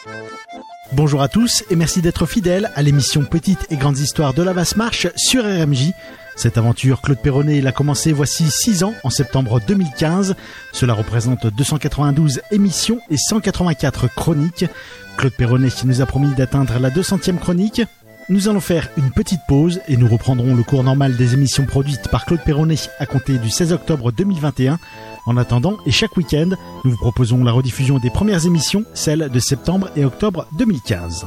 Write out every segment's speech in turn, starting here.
Bonjour à tous et merci d'être fidèles à l'émission Petites et Grandes Histoires de la Basse-Marche sur RMJ. Cette aventure, Claude Perronnet l'a commencée voici 6 ans, en septembre 2015. Cela représente 292 émissions et 184 chroniques. Claude Perronnet nous a promis d'atteindre la 200e chronique. Nous allons faire une petite pause et nous reprendrons le cours normal des émissions produites par Claude Perronnet à compter du 16 octobre 2021. En attendant, et chaque week-end, nous vous proposons la rediffusion des premières émissions, celles de septembre et octobre 2015.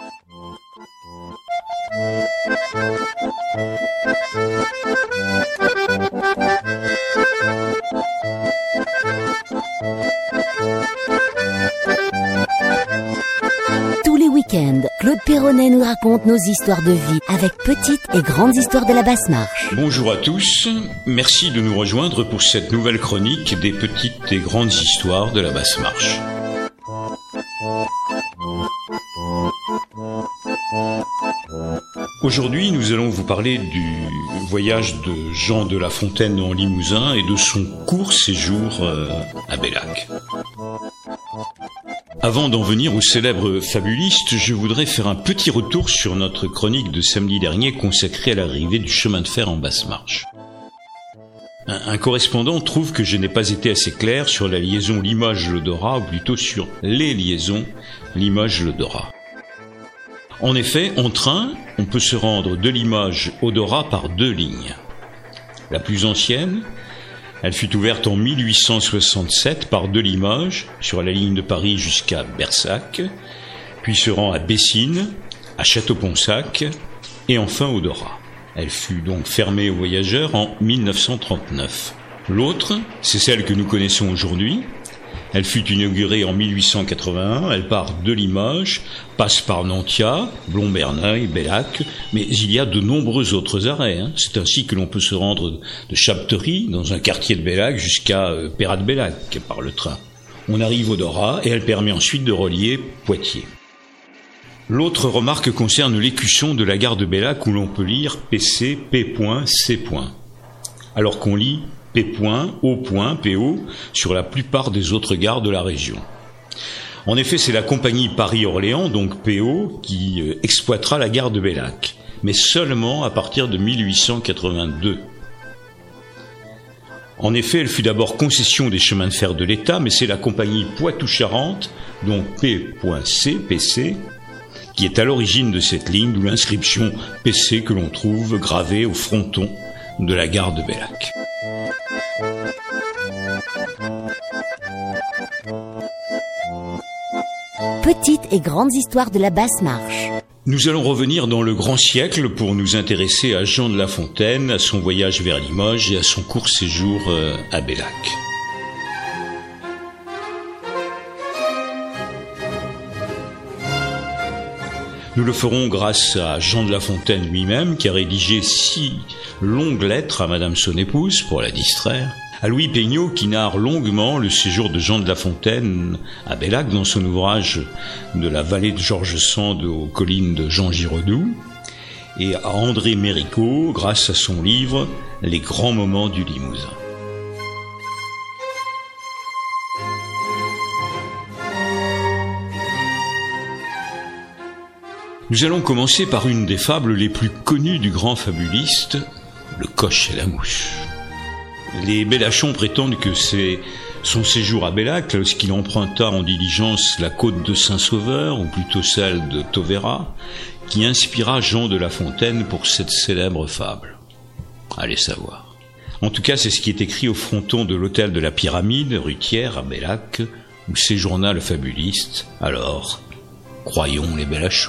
Tous les week-ends, Claude Perronnet nous raconte nos histoires de vie avec Petites et Grandes Histoires de la Basse-Marche. Bonjour à tous, merci de nous rejoindre pour cette nouvelle chronique des Petites et Grandes Histoires de la Basse-Marche. Aujourd'hui, nous allons vous parler du voyage de Jean de La Fontaine en Limousin et de son court séjour à Bellac. Avant d'en venir au célèbre fabuliste, je voudrais faire un petit retour sur notre chronique de samedi dernier consacrée à l'arrivée du chemin de fer en Basse-Marche. Un correspondant trouve que je n'ai pas été assez clair sur la liaison Limoges-Le-Dorat, ou plutôt sur les liaisons Limoges-Le-Dorat. En effet, en train, on peut se rendre de Limoges au Dorat par 2 lignes. La plus ancienne, elle fut ouverte en 1867 par de Limoges, sur la ligne de Paris jusqu'à Bersac, puis se rend à Bessines, à Château-Ponsac, et enfin au Dorat. Elle fut donc fermée aux voyageurs en 1939. L'autre, c'est celle que nous connaissons aujourd'hui. Elle fut inaugurée en 1881, elle part de Limoges, passe par Nantia, Blomberneil, Bellac, mais il y a de nombreux autres arrêts. C'est ainsi que l'on peut se rendre de Chapterie, dans un quartier de Bellac, jusqu'à Pérat-de-Bellac par le train. On arrive au Dorat et elle permet ensuite de relier Poitiers. L'autre remarque concerne l'écusson de la gare de Bellac où l'on peut lire PC, P.C. alors qu'on lit P.O. PO sur la plupart des autres gares de la région. En effet, c'est la compagnie Paris-Orléans, donc PO, qui exploitera la gare de Bellac, mais seulement à partir de 1882. En effet, elle fut d'abord concession des chemins de fer de l'État, mais c'est la compagnie Poitou-Charentes, donc P.C, PC, qui est à l'origine de cette ligne, d'où l'inscription PC que l'on trouve gravée au fronton de la gare de Bellac. Petites et Grandes Histoires de la Basse-Marche. Nous allons revenir dans le grand siècle pour nous intéresser à Jean de La Fontaine, à son voyage vers Limoges et à son court séjour à Bellac. Nous le ferons grâce à Jean de La Fontaine lui-même, qui a rédigé 6 longues lettres à Madame son épouse pour la distraire, à Louis Peignot qui narre longuement le séjour de Jean de La Fontaine à Bellac dans son ouvrage de la vallée de Georges Sand aux collines de Jean Giraudoux, et à André Méricault grâce à son livre Les grands moments du Limousin. Nous allons commencer par une des fables les plus connues du grand fabuliste, le coche et la mouche. Les Bellachons prétendent que c'est son séjour à Bellac, lorsqu'il emprunta en diligence la côte de Saint-Sauveur, ou plutôt celle de Tauverat, qui inspira Jean de La Fontaine pour cette célèbre fable. Allez savoir. En tout cas, c'est ce qui est écrit au fronton de l'hôtel de la Pyramide, rue Thiers, à Bellac, où séjourna le fabuliste. Alors, croyons les Bellachons.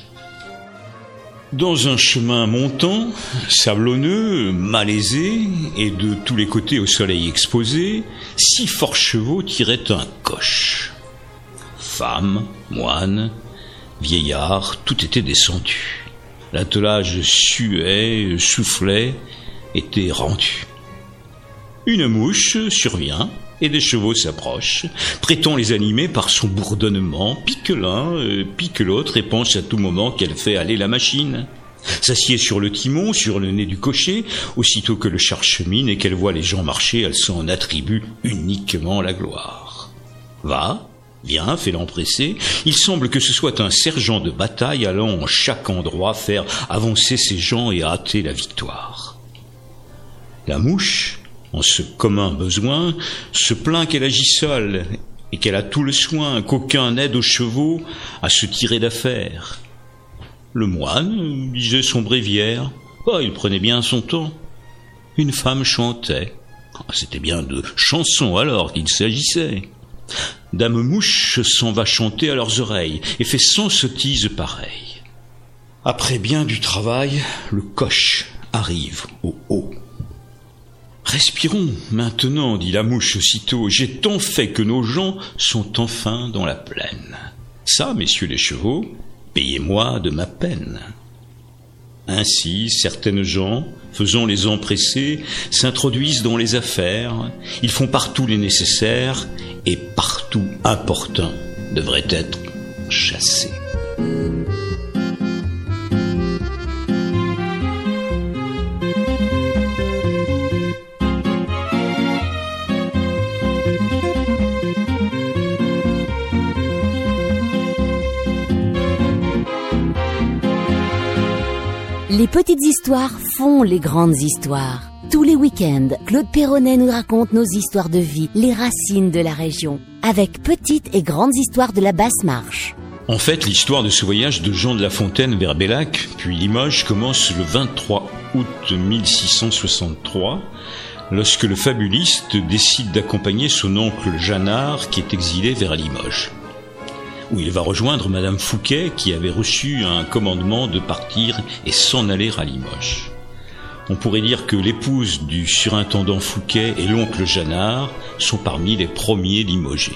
Dans un chemin montant, sablonneux, malaisé, et de tous les côtés au soleil exposé, 6 forts chevaux tiraient un coche. Femmes, moines, vieillards, tout était descendu. L'attelage suait, soufflait, était rendu. Une mouche survient, et des chevaux s'approchent, prétend les animer par son bourdonnement, pique l'un, pique l'autre, et pense à tout moment qu'elle fait aller la machine. S'assied sur le timon, sur le nez du cocher, aussitôt que le char chemine et qu'elle voit les gens marcher, elle s'en attribue uniquement la gloire. Va, Viens, fait l'empressé, il semble que ce soit un sergent de bataille allant en chaque endroit faire avancer ses gens et hâter la victoire. La mouche, en ce commun besoin, se plaint qu'elle agit seule et qu'elle a tout le soin, qu'aucun n'aide aux chevaux à se tirer d'affaire. Le moine, disait son bréviaire, il prenait bien son temps. Une femme chantait. C'était bien de chansons alors qu'il s'agissait. Dame Mouche s'en va chanter à leurs oreilles et fait 100 sottises pareilles. Après bien du travail, le coche arrive au haut. Respirons maintenant, dit la mouche aussitôt, j'ai tant fait que nos gens sont enfin dans la plaine. Ça, messieurs les chevaux, payez-moi de ma peine. Ainsi, certaines gens, faisant les empressés, s'introduisent dans les affaires, ils font partout les nécessaires, et partout importun devrait être chassé. Les petites histoires font les grandes histoires. Tous les week-ends, Claude Perronnet nous raconte nos histoires de vie, les racines de la région, avec petites et grandes histoires de la Basse-Marche. En fait, l'histoire de ce voyage de Jean de La Fontaine vers Bellac, puis Limoges, commence le 23 août 1663, lorsque le fabuliste décide d'accompagner son oncle Jeannard, qui est exilé vers Limoges, où il va rejoindre Madame Fouquet, qui avait reçu un commandement de partir et s'en aller à Limoges. On pourrait dire que l'épouse du surintendant Fouquet et l'oncle Jeannard sont parmi les premiers limogés.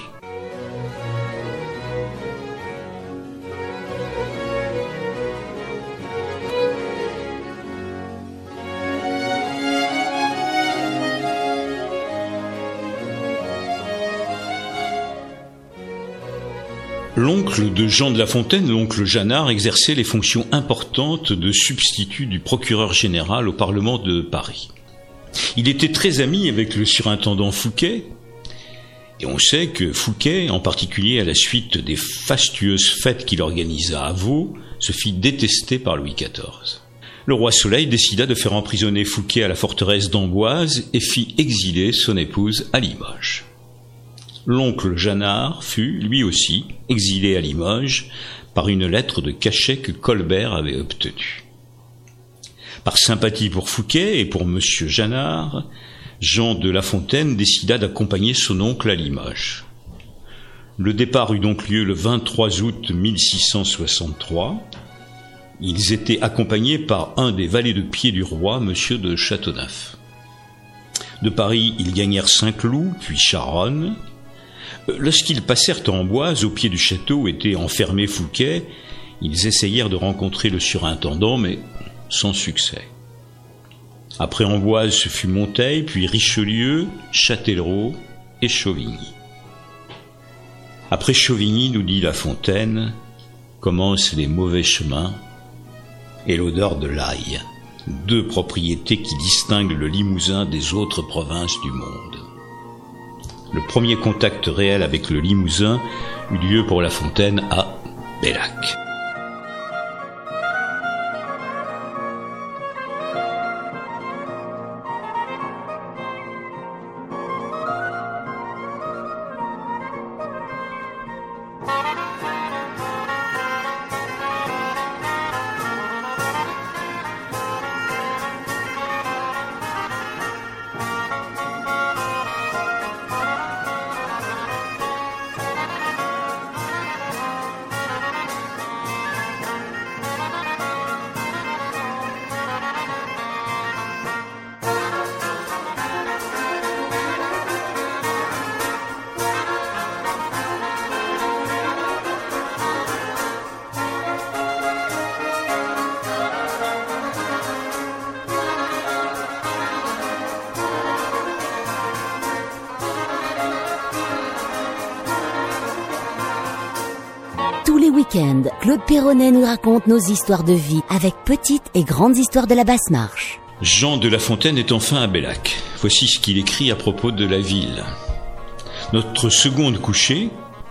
L'oncle de Jean de La Fontaine, l'oncle Jeannard, exerçait les fonctions importantes de substitut du procureur général au Parlement de Paris. Il était très ami avec le surintendant Fouquet, et on sait que Fouquet, en particulier à la suite des fastueuses fêtes qu'il organisa à Vaux, se fit détester par Louis XIV. Le roi Soleil décida de faire emprisonner Fouquet à la forteresse d'Amboise et fit exiler son épouse à Limoges. L'oncle Jeannard fut, lui aussi, exilé à Limoges par une lettre de cachet que Colbert avait obtenue. Par sympathie pour Fouquet et pour monsieur Jeannard, Jean de La Fontaine décida d'accompagner son oncle à Limoges. Le départ eut donc lieu le 23 août 1663. Ils étaient accompagnés par un des valets de pied du roi, monsieur de Châteauneuf. De Paris, ils gagnèrent Saint-Cloud, puis Charonne. Lorsqu'ils passèrent à Amboise, au pied du château où était enfermé Fouquet, ils essayèrent de rencontrer le surintendant, mais sans succès. Après Amboise, ce fut Monteil, puis Richelieu, Châtellerault et Chauvigny. Après Chauvigny, nous dit La Fontaine, commencent les mauvais chemins et l'odeur de l'ail, deux propriétés qui distinguent le Limousin des autres provinces du monde. Le premier contact réel avec le Limousin eut lieu pour La Fontaine à Bellac. Tous les week-ends, Claude Perronnet nous raconte nos histoires de vie avec petites et grandes histoires de la Basse-Marche. Jean de La Fontaine est enfin à Bellac. Voici ce qu'il écrit à propos de la ville. Notre seconde couchée,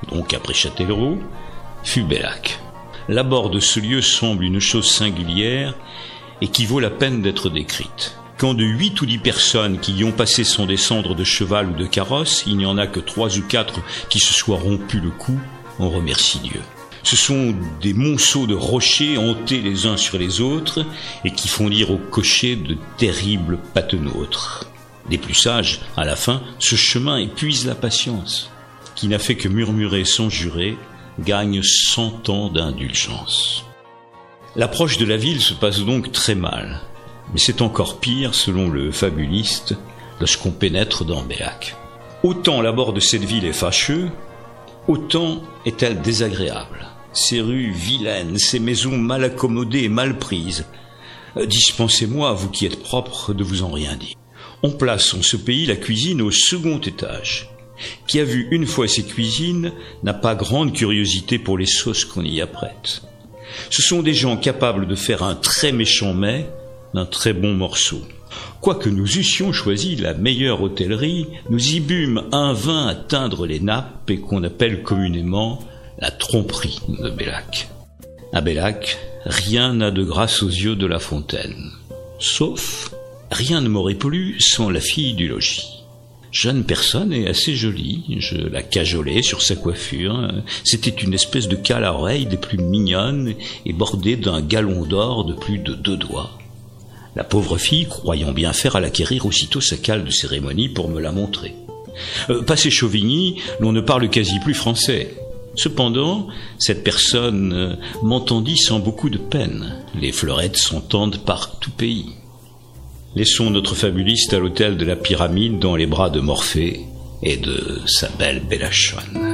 donc après Châtellerault, fut Bellac. L'abord de ce lieu semble une chose singulière et qui vaut la peine d'être décrite. Quand de 8 ou 10 personnes qui y ont passé sans descendre de cheval ou de carrosse, il n'y en a que 3 ou 4 qui se soient rompu le cou, on remercie Dieu. Ce sont des monceaux de rochers hantés les uns sur les autres et qui font dire au cocher de terribles patenôtres. Des plus sages, à la fin, ce chemin épuise la patience. Qui n'a fait que murmurer sans jurer, gagne 100 ans d'indulgence. L'approche de la ville se passe donc très mal, mais c'est encore pire, selon le fabuliste, lorsqu'on pénètre dans Bellac. Autant l'abord de cette ville est fâcheux, autant est-elle désagréable. Ces rues vilaines, ces maisons mal accommodées et mal prises. Dispensez-moi, vous qui êtes propre, de vous en rien dire. On place en ce pays la cuisine au second étage. Qui a vu une fois ces cuisines n'a pas grande curiosité pour les sauces qu'on y apprête. Ce sont des gens capables de faire un très méchant mets d'un très bon morceau. Quoique nous eussions choisi la meilleure hôtellerie, nous y bûmes un vin à teindre les nappes et qu'on appelle communément la tromperie de Bellac. À Bellac, rien n'a de grâce aux yeux de La Fontaine. Sauf, rien ne m'aurait plu sans la fille du logis. Jeune personne et assez jolie, je la cajolais sur sa coiffure. C'était une espèce de cale à oreille des plus mignonnes et bordée d'un galon d'or de plus de 2 doigts. La pauvre fille, croyant bien faire, à l'acquérir aussitôt sa cale de cérémonie pour me la montrer. Passé Chauvigny, l'on ne parle quasi plus français. Cependant, cette personne m'entendit sans beaucoup de peine. Les fleurettes s'entendent par tout pays. Laissons notre fabuliste à l'autel de la pyramide dans les bras de Morphée et de sa belle Bellachonne.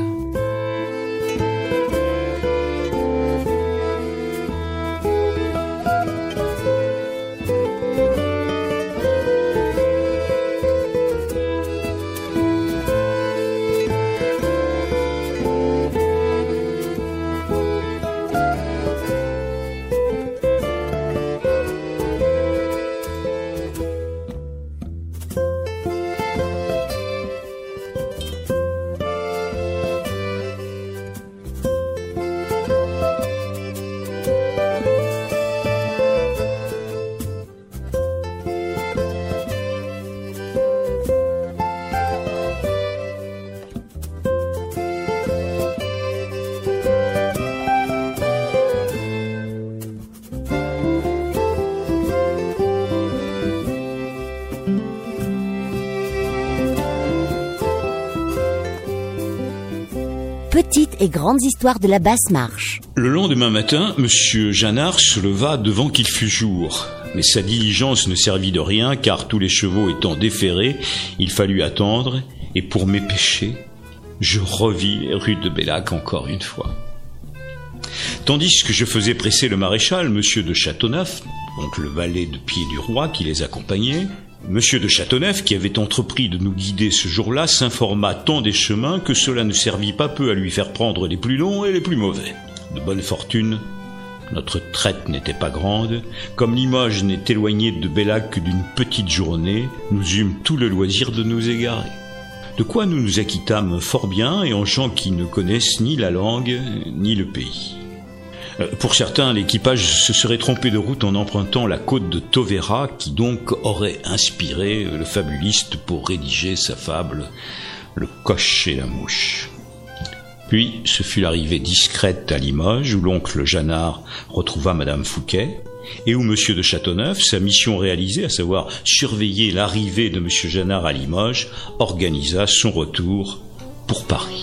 Petites et grandes histoires de la Basse-Marche. Le lendemain matin, Monsieur Janard se leva devant qu'il fût jour. Mais sa diligence ne servit de rien, car tous les chevaux étant déferrés, il fallut attendre, et pour mes péchés, je revis les rues de Bellac encore une fois. Tandis que je faisais presser le maréchal, Monsieur de Châteauneuf, donc le valet de pied du roi qui les accompagnait, Monsieur de Châteauneuf, qui avait entrepris de nous guider ce jour-là, s'informa tant des chemins que cela ne servit pas peu à lui faire prendre les plus longs et les plus mauvais. De bonne fortune, notre traite n'était pas grande. Comme Limoges n'est éloigné de Bellac que d'une petite journée, nous eûmes tout le loisir de nous égarer. De quoi nous nous acquittâmes fort bien et en gens qui ne connaissent ni la langue ni le pays. Pour certains, l'équipage se serait trompé de route en empruntant la côte de Tovera, qui donc aurait inspiré le fabuliste pour rédiger sa fable « Le coche et la mouche ». Puis, ce fut l'arrivée discrète à Limoges, où l'oncle Janard retrouva Madame Fouquet, et où Monsieur de Châteauneuf, sa mission réalisée, à savoir surveiller l'arrivée de Monsieur Janard à Limoges, organisa son retour pour Paris.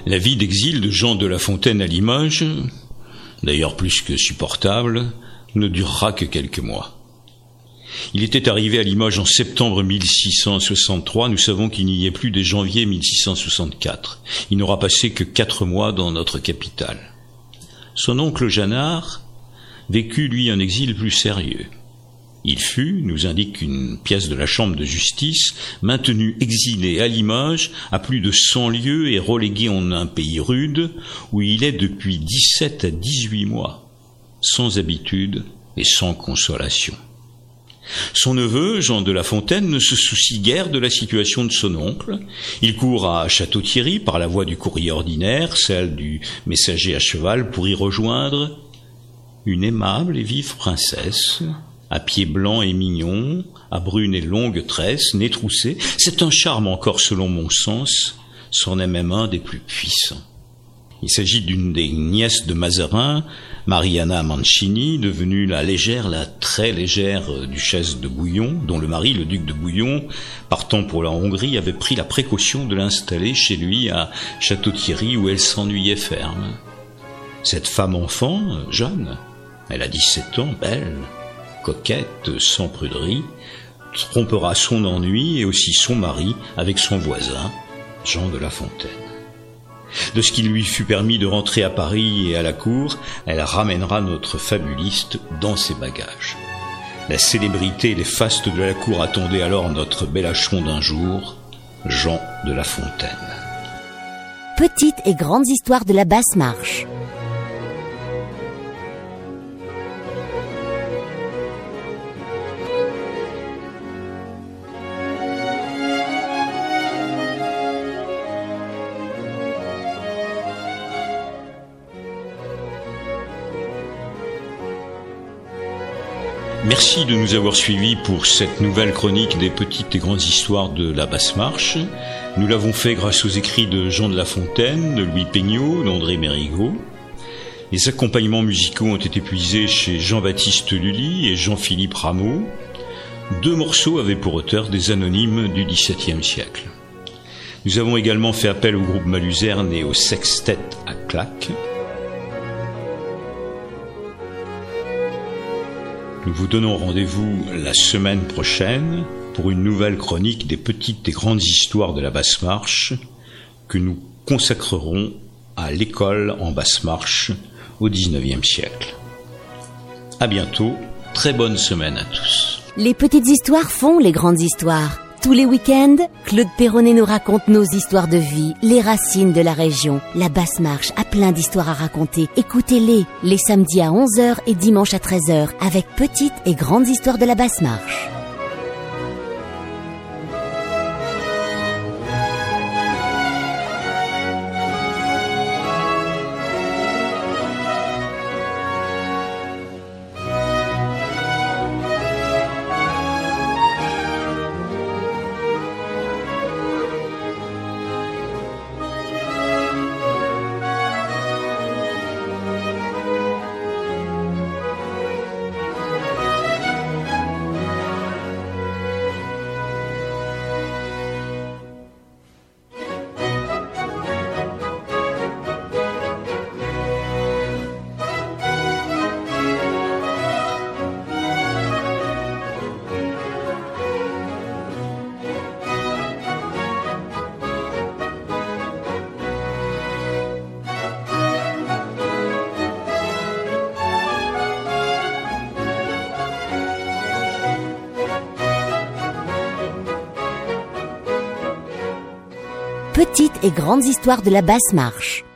La vie d'exil de Jean de La Fontaine à Limoges, d'ailleurs plus que supportable, ne durera que quelques mois. Il était arrivé à Limoges en septembre 1663, nous savons qu'il n'y est plus dès janvier 1664. Il n'aura passé que 4 mois dans notre capitale. Son oncle Jeannard vécut, lui, un exil plus sérieux. Il fut, nous indique une pièce de la Chambre de justice, maintenu exilé à Limoges à plus de 100 lieues et relégué en un pays rude où il est depuis 17 à 18 mois, sans habitude et sans consolation. Son neveu, Jean de La Fontaine, ne se soucie guère de la situation de son oncle. Il court à Château-Thierry par la voie du courrier ordinaire, celle du messager à cheval, pour y rejoindre une aimable et vive princesse, à pieds blancs et mignons, à brunes et longues tresses, nez troussé. C'est un charme encore selon mon sens, c'en est même un des plus puissants. Il s'agit d'une des nièces de Mazarin, Mariana Mancini, devenue la très légère duchesse de Bouillon, dont le mari, le duc de Bouillon, partant pour la Hongrie, avait pris la précaution de l'installer chez lui à Château-Thierry, où elle s'ennuyait ferme. Cette femme-enfant, jeune, elle a 17 ans, belle, coquette, sans pruderie, trompera son ennui et aussi son mari avec son voisin, Jean de La Fontaine. De ce qu'il lui fut permis de rentrer à Paris et à la cour, elle ramènera notre fabuliste dans ses bagages. La célébrité et les fastes de la cour attendaient alors notre Bellachon d'un jour, Jean de La Fontaine. Petites et grandes histoires de la basse marche. Merci de nous avoir suivis pour cette nouvelle chronique des petites et grandes histoires de la basse marche. Nous l'avons fait grâce aux écrits de Jean de La Fontaine, de Louis Peignot, d'André Mérigot. Les accompagnements musicaux ont été puisés chez Jean-Baptiste Lully et Jean-Philippe Rameau. 2 morceaux avaient pour auteur des anonymes du XVIIe siècle. Nous avons également fait appel au groupe Maluzerne et au sextet à claque. Nous vous donnons rendez-vous la semaine prochaine pour une nouvelle chronique des petites et grandes histoires de la basse marche que nous consacrerons à l'école en basse marche au XIXe siècle. À bientôt, très bonne semaine à tous. Les petites histoires font les grandes histoires. Tous les week-ends, Claude Perronnet nous raconte nos histoires de vie, les racines de la région. La basse marche a plein d'histoires à raconter. Écoutez-les, les samedis à 11h et dimanche à 13h avec Petites et grandes histoires de la basse marche. Petites et grandes histoires de la basse marche.